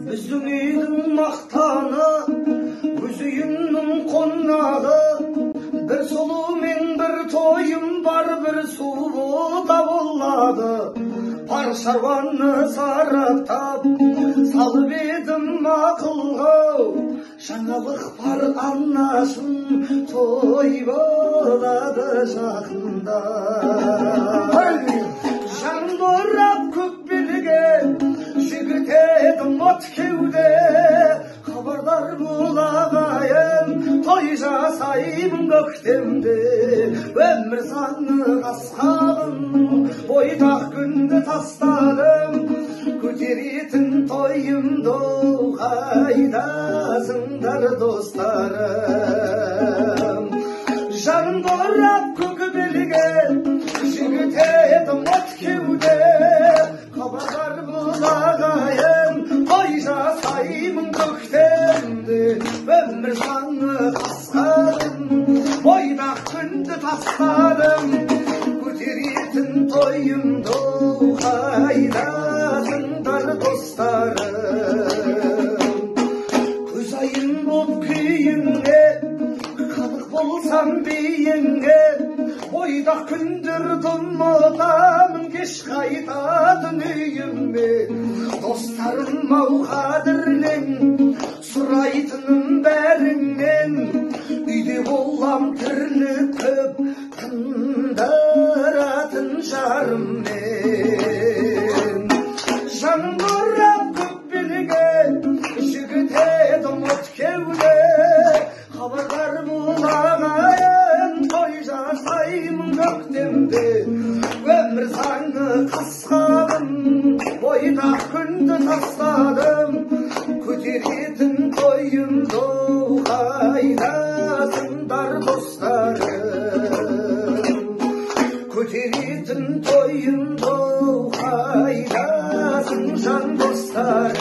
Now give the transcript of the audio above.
Біздің үйдің мақтаны, өз үйімнің қонағы, бір сұлу мен бір тойым бар, бір сұлу да болады. Бар шаруаны сараттап, салып едім ақылға, жаңалық бар анашым, той болады жақында. Жандорап көк белге, жігіт едім от кеуде, хабардар бол ағайын, той жасаймын көктемде. Өмір заңы қасқағым, бойдақ күнді тастадым, көтеретін тойымды қайдасыңдар достарым. Жандорап көк белге, жігіт едім от кеуде, хабардар бол ағайын, той жасаймын көктемде. Өмір заңы қасқадым, бойдақ күнді тастадым, көтеретін тойымды қайдасыңдар достарым. Көз айын боп күйіңе, қанық болсам бейіңе, бойдақ күндерді ұмытамын, кеш қайтатын үйіме. Достарым ау қадірлен, сұрайтыным бәріңнен, үйде болам тірлік көп, тындыратын жарыммен. Жандорап көк белге, жігіт едім от кеуде, хабардар бол ағайын, той жасаймын көктемде. Өмір заңы қасқадым, бойдақ күнді тастадым, көтеретін тойымды қайдасыңдар достарым. Көтеретін тойымды қайдасың жан достарым.